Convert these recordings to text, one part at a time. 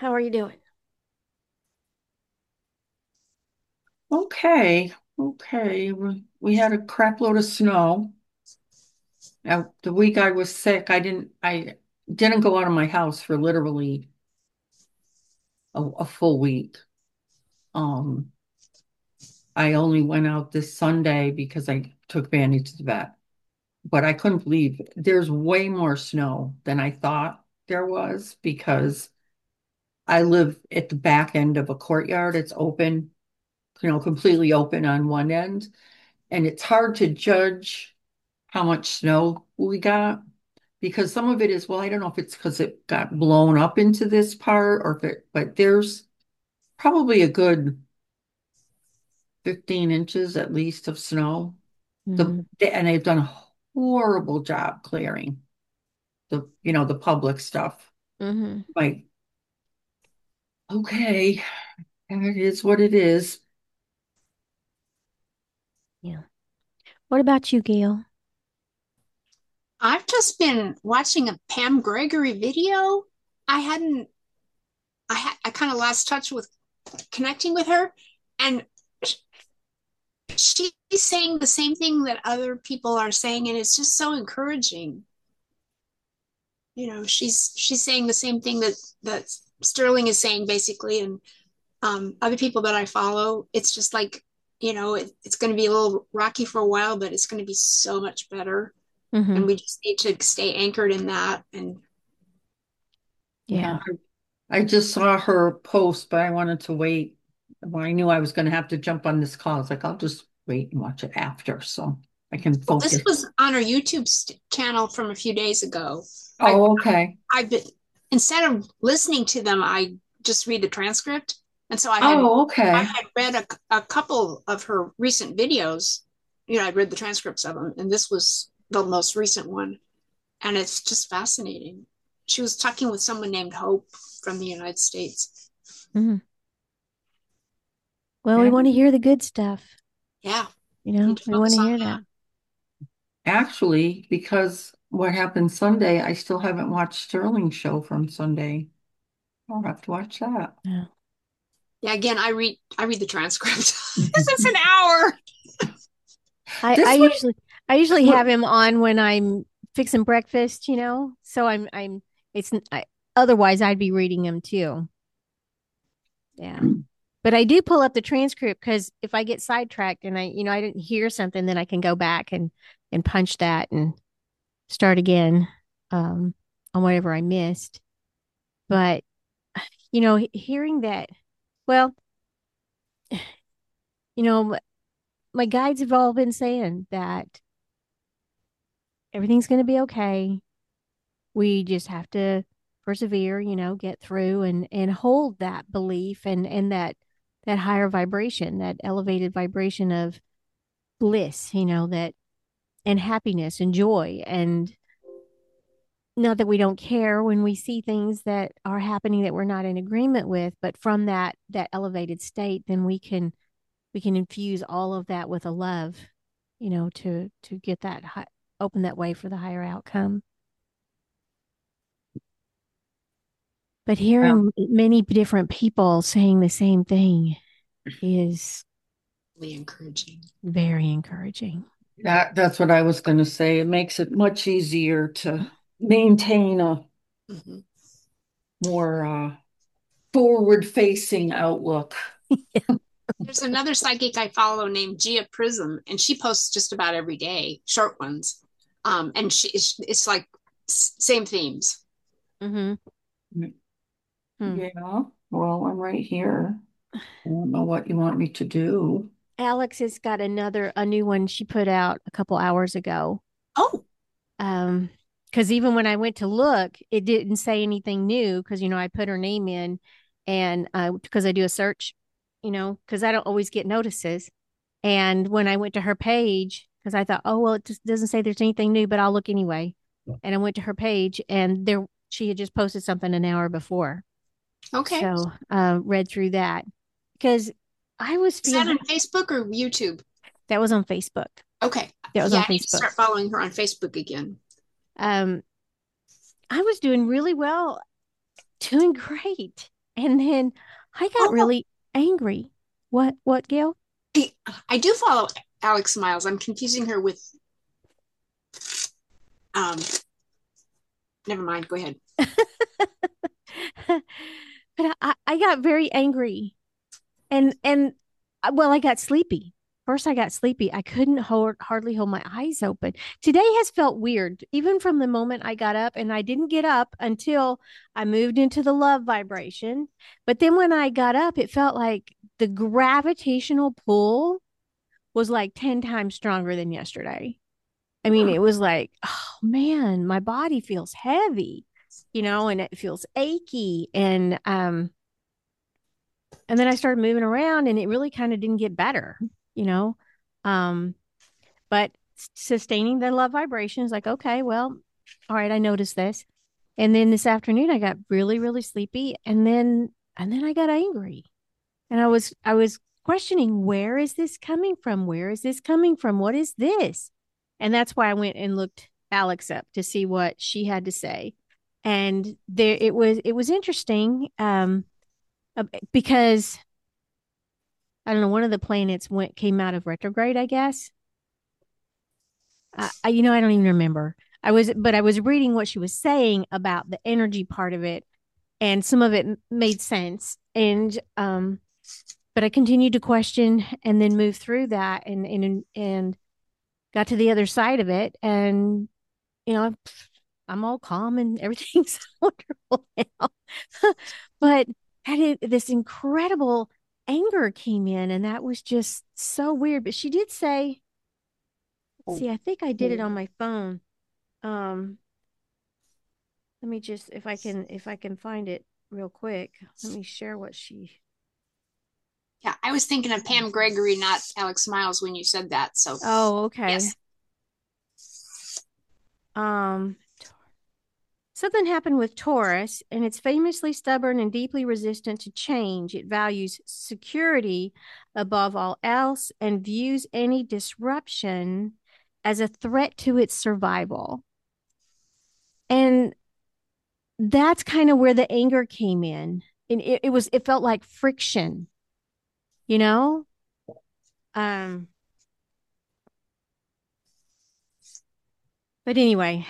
How are you doing? Okay, okay. We had a crap load of snow. Now, the week I was sick, I didn't go out of my house for literally a full week. Um, I only went out this Sunday because I took Vandy to the vet. But I couldn't believe there's way more snow than I thought there was because I live at the back end of a courtyard. It's open, completely open on one end, and it's hard to judge how much snow we got because some of it is, well, I don't know if it's because it got blown up into this part or if it, but there's probably a good 15 inches at least of snow. Mm-hmm. And they've done a horrible job clearing the public stuff. Mm-hmm. Like, okay, and it is what it is. Yeah. What about you, Gail? I've just been watching a Pam Gregory video. I hadn't, I kind of lost touch with connecting with her, and she's saying the same thing that other people are saying, and it's just so encouraging. She's saying the same thing that Sterling is saying basically, and other people that I follow. It's just like it's going to be a little rocky for a while, but it's going to be so much better, Mm-hmm. and we just need to stay anchored in that. And Yeah, Yeah. I just saw her post, but I wanted to wait. Well, I knew I was going to have to jump on this call. I was like, I'll just wait and watch it after so I can Well, this focus. was on our YouTube channel from a few days ago. I Oh, okay. I've been instead of listening to them, I just read the transcript, and so Oh, I okay. had read a couple of her recent videos. I'd read the transcripts of them, and this was the most recent one, and it's just fascinating. She was talking with someone named Hope from the United States. Mm-hmm. Well, we Yeah. want to hear the good stuff. Yeah, need to We want focus to on hear that. that. Actually, because what happened Sunday, I still haven't watched Sterling's show from Sunday. I'll have to watch that. Yeah. Yeah, again, I read the transcript. This is an hour. I, I This one, usually I usually have what, him on when I'm fixing breakfast, So it's otherwise I'd be reading him too. Yeah. But I do pull up the transcript because if I get sidetracked and I didn't hear something, then I can go back and punch that and start again um, on whatever I missed. But hearing that, well, you know, my guides have all been saying that everything's going to be okay. We just have to persevere, get through and hold that belief and that higher vibration, that elevated vibration of bliss, that and happiness and joy. And not that we don't care when we see things that are happening that we're not in agreement with, but from that elevated state, then we can infuse all of that with a love, to get open that way for the higher outcome. But yeah, hearing many different people saying the same thing is Really encouraging. very encouraging. that's what I was going to say. It makes it much easier to maintain a Mhm. more forward-facing outlook. There's another psychic I follow named Gia Prism, and she posts just about every day, short ones. And it's like same themes. Mm-hmm. Hmm. Yeah, well, I'm right here. I don't know what you want me to do. Alex has got a new one she put out a couple hours ago. Oh, Um, because even when I went to look, it didn't say anything new because I put her name in and because I do a search, because I don't always get notices. And when I went to her page, because I thought, oh well, it just doesn't say there's anything new, but I'll look anyway. And I went to her page and there she had just posted something an hour before. okay. So read through that because I was Is that feeling on Facebook or YouTube? that was on Facebook. Okay. That was Yeah, on I need to Facebook. start following her on Facebook again. Um, I was doing really well, doing great. And then I got Oh, really angry. What, Gail? I do follow Alex Miles. I'm confusing her with um never mind, go ahead. But I got very angry and well, I got sleepy. First, I got sleepy. I couldn't hardly hold my eyes open. Today has felt weird, even from the moment I got up, and I didn't get up until I moved into the love vibration. But then when I got up, it felt like the gravitational pull was like 10 times stronger than yesterday. I mean, Huh. it was like, oh man, my body feels heavy, and it feels achy. And then I started moving around and it really kind of didn't get better, you know. Um, but sustaining the love vibration is like, okay, well, all right, I noticed this. And then this afternoon I got really, really sleepy and then I got angry. And I was questioning, where is this coming from? Where is this coming from? What is this? And that's why I went and looked Alex up to see what she had to say. And there it was interesting, because I don't know, one of the planets came out of retrograde, I guess. I don't even remember. But I was reading what she was saying about the energy part of it, and some of it made sense. But I continued to question and then move through that and got to the other side of it, and you know, I'm all calm and everything's wonderful now. But this incredible anger came in, and that was just so weird. But she did say, Oh, see, I think I did it on my phone. Um, Let me just, if I can find it real quick. Let me share what she. Yeah, I was thinking of Pam Gregory, not Alex Miles when you said that. So Oh, okay. yes. Um, Something happened with Taurus, and it's famously stubborn and deeply resistant to change. It values security above all else and views any disruption as a threat to its survival. And that's kind of where the anger came in. And it felt like friction, you know? Um, but anyway,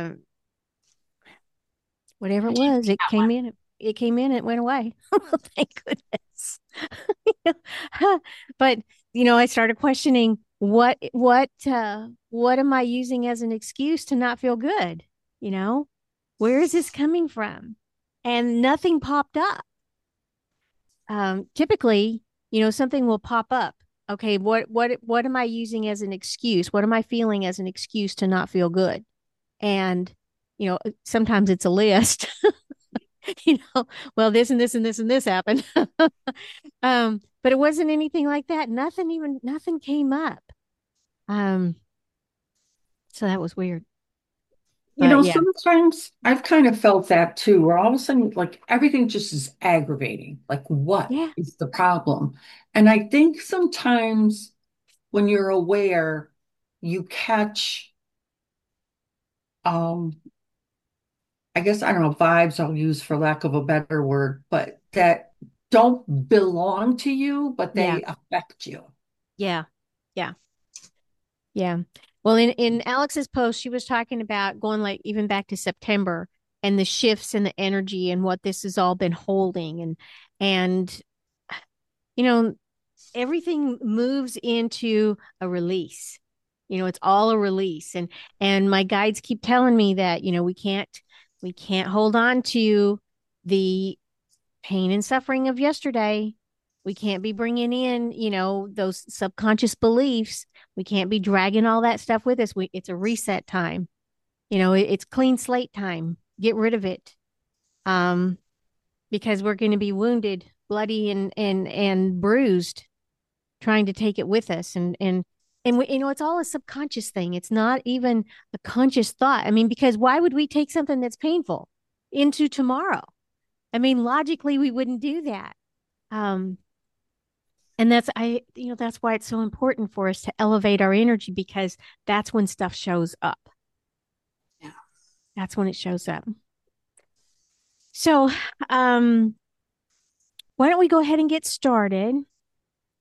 whatever it was, it That came one. in, it came in, it went away. Thank goodness. But I started questioning what am I using as an excuse to not feel good? You know, where is this coming from? And nothing popped up. Typically, something will pop up. Okay, what am I using as an excuse? What am I feeling as an excuse to not feel good? And sometimes it's a list. Well, this and this and this and this happened. But it wasn't anything like that. Nothing came up. Um, so that was weird. But yeah, Sometimes I've kind of felt that too, where all of a sudden, like everything just is aggravating. Like, what yeah, is the problem? And I think sometimes when you're aware, you catch, um, I guess, I don't know, vibes I'll use for lack of a better word, but that don't belong to you, but yeah, they affect you. yeah, yeah, yeah. Well, in Alex's post, she was talking about going like even back to September and the shifts in the energy and what this has all been holding and you know everything moves into a release. It's all a release. And my guides keep telling me that, we can't hold on to the pain and suffering of yesterday. We can't be bringing in, those subconscious beliefs. We can't be dragging all that stuff with us. It's a reset time. It's clean slate time. Get rid of it. Um, because we're going to be wounded, bloody and bruised trying to take it with us it's all a subconscious thing. It's not even a conscious thought. I mean, because why would we take something that's painful into tomorrow? I mean, logically we wouldn't do that. um and that's why it's so important for us to elevate our energy, because that's when stuff shows up. Yeah. That's when it shows up. So, um why don't we go ahead and get started?